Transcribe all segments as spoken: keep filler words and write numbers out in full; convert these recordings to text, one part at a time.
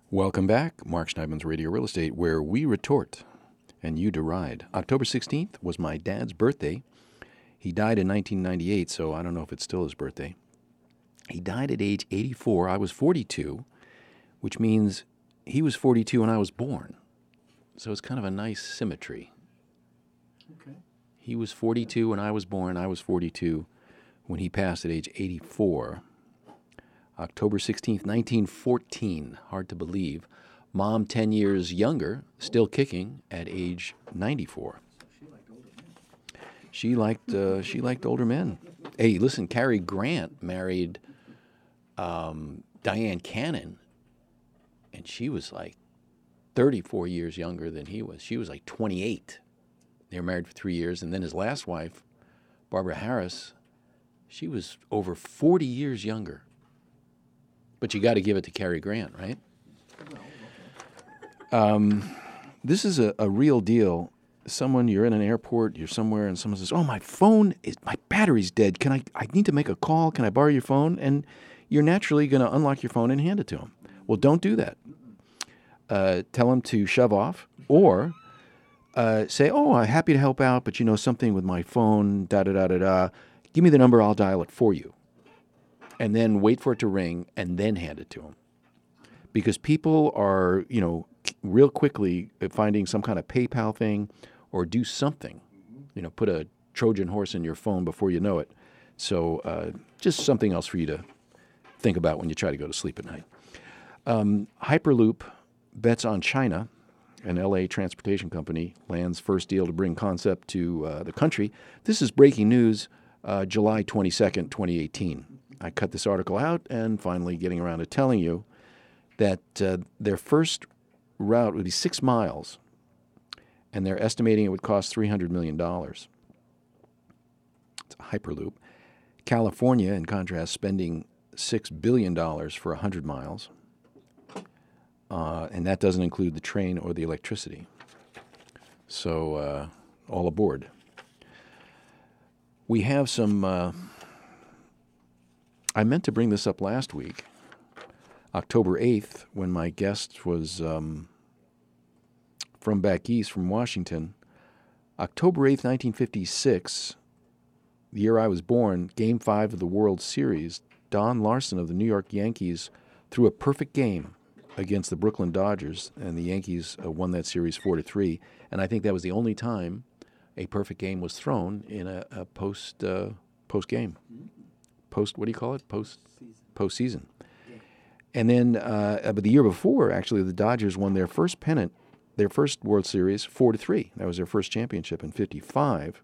Welcome back, Mark Schneidman's Radio Real Estate, where we retort and you deride. October sixteenth was my dad's birthday. He died in nineteen ninety-eight, so I don't know if it's still his birthday. He died at age eighty-four. I was forty-two, which means he was forty-two and I was born. So it's kind of a nice symmetry. Okay. He was forty-two when I was born. I was forty-two when he passed at age eighty-four. October sixteenth, nineteen fourteen. Hard to believe. Mom, ten years younger, still kicking at age ninety-four. She liked older men. She liked uh, she liked older men. Hey, listen, Cary Grant married um, Diane Cannon, and she was like thirty-four years younger than he was. She was like twenty-eight. They were married for three years, and then his last wife, Barbara Harris, she was over forty years younger. But you got to give it to Cary Grant, right? Um, this is a, a real deal. Someone, you're in an airport, you're somewhere, and someone says, "Oh, my phone is my battery's dead. Can I? I need to make a call. Can I borrow your phone?" And you're naturally going to unlock your phone and hand it to them. Well, don't do that. Uh, tell them to shove off, or uh, say, "Oh, I'm happy to help out, but you know something with my phone. Da da da da da. Give me the number. I'll dial it for you." And then wait for it to ring, and then hand it to them. Because people are, you know, real quickly finding some kind of PayPal thing or do something. You know, put a Trojan horse in your phone before you know it. So uh, just something else for you to think about when you try to go to sleep at night. Um, Hyperloop bets on China. An L A transportation company lands first deal to bring concept to uh, the country. This is breaking news, uh, July twenty-second, twenty eighteen. I cut this article out and finally getting around to telling you that uh, their first route would be six miles, and they're estimating it would cost three hundred million dollars. It's a Hyperloop. California, in contrast, spending six billion dollars for one hundred miles, uh, and that doesn't include the train or the electricity. So uh, all aboard. We have some... Uh, I meant to bring this up last week, October eighth, when my guest was um, from back east, from Washington. October eighth, nineteen fifty-six, the year I was born, Game five of the World Series, Don Larson of the New York Yankees threw a perfect game against the Brooklyn Dodgers, and the Yankees uh, won that series four to three. And I think that was the only time a perfect game was thrown in a, a post uh, post game. Post, what do you call it? Post postseason. Yeah. And then, uh, but the year before, actually, the Dodgers won their first pennant, their first World Series, four to three. That was their first championship in fifty-five.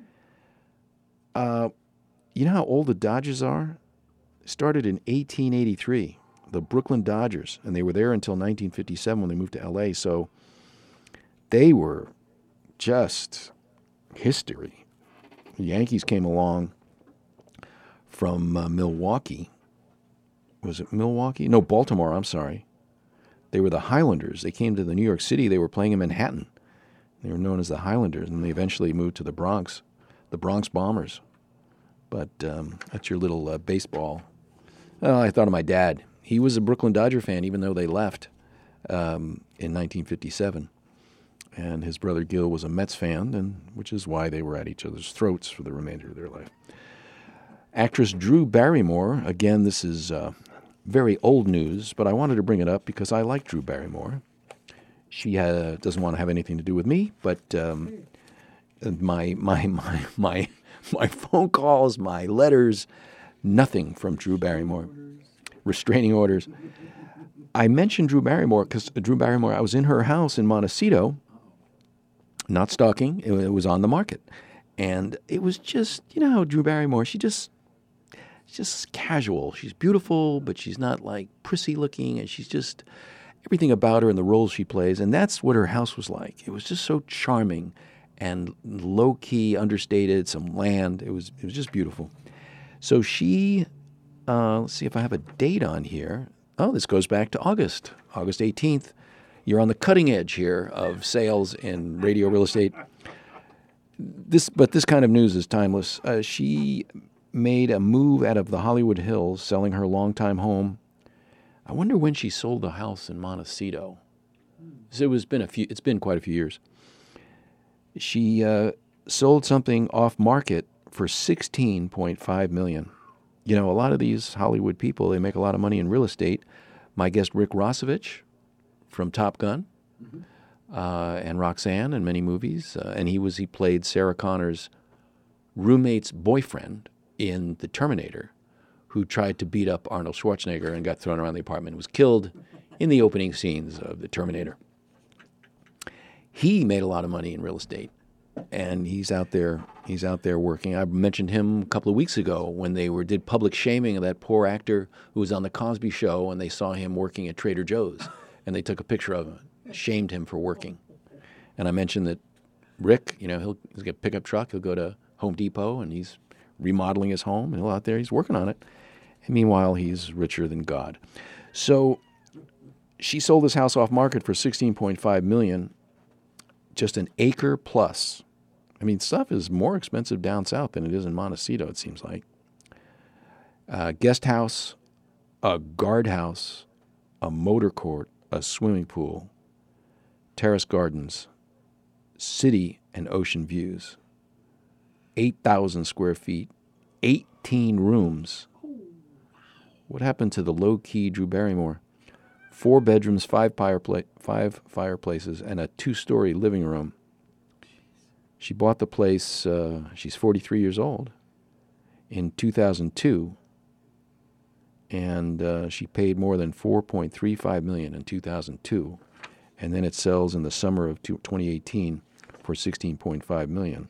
Uh, you know how old the Dodgers are? Started in eighteen eighty-three. The Brooklyn Dodgers, and they were there until nineteen fifty-seven when they moved to L A. So they were just history. The Yankees came along from uh, Milwaukee. Was it Milwaukee? No, Baltimore, I'm sorry. They were the Highlanders. They came to the New York City. They were playing in Manhattan. They were known as the Highlanders, and they eventually moved to the Bronx, the Bronx Bombers. But um, that's your little uh, baseball. Well, I thought of my dad. He was a Brooklyn Dodger fan, even though they left um, in nineteen fifty-seven. And his brother Gil was a Mets fan, and which is why they were at each other's throats for the remainder of their life. Actress Drew Barrymore, again, this is uh, very old news, but I wanted to bring it up because I like Drew Barrymore. She uh, doesn't want to have anything to do with me, but um, my my my my my phone calls, my letters, nothing from Drew Barrymore. Restraining orders. I mentioned Drew Barrymore because Drew Barrymore, I was in her house in Montecito, not stalking, it, it was on the market. And it was just, you know how Drew Barrymore, she just, she's just casual. She's beautiful, but she's not like prissy looking, and she's just, everything about her and the roles she plays, and that's what her house was like. It was just so charming and low-key, understated, some land. It was, it was just beautiful. So she... Uh, let's see if I have a date on here. Oh, this goes back to August, August eighteenth. You're on the cutting edge here of sales in radio real estate. This, but this kind of news is timeless. Uh, she made a move out of the Hollywood Hills, selling her longtime home I wonder when she sold the house in Montecito. So it was been a few. It's been quite a few years. She uh, sold something off market for sixteen point five million dollars. You know, a lot of these Hollywood people, they make a lot of money in real estate. My guest Rick Rossovich from Top Gun, mm-hmm. uh, and Roxanne in many movies, uh, and he was he played Sarah Connor's roommate's boyfriend in The Terminator, who tried to beat up Arnold Schwarzenegger and got thrown around the apartment and was killed in the opening scenes of The Terminator. He made a lot of money in real estate, and he's out there. He's out there working. I mentioned him a couple of weeks ago when they were did public shaming of that poor actor who was on the Cosby Show, and they saw him working at Trader Joe's, and they took a picture of him, shamed him for working. And I mentioned that Rick, you know, he'll, he'll get a pickup truck. He'll go to Home Depot, and he's remodeling his home, and he'll out there. He's working on it. And meanwhile, he's richer than God. So she sold this house off market for sixteen point five million dollars. Just an acre plus. I mean, stuff is more expensive down south than it is in Montecito, it seems like. Uh, guest house, a guardhouse, a motor court, a swimming pool, terrace gardens, city and ocean views, eight thousand square feet, eighteen rooms. What happened to the low-key Drew Barrymore? Four bedrooms, five, firepla- five fireplaces, and a two-story living room. She bought the place, uh, she's forty-three years old, in two thousand two, and uh, she paid more than four point three five million dollars in two thousand two, and then it sells in the summer of twenty eighteen for sixteen point five million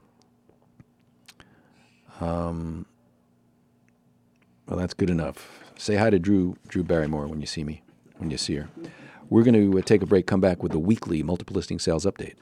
dollars. Um, well, that's good enough. Say hi to Drew Drew Barrymore when you see me. When you see her. We're going to take a break, come back with the weekly multiple listing sales update.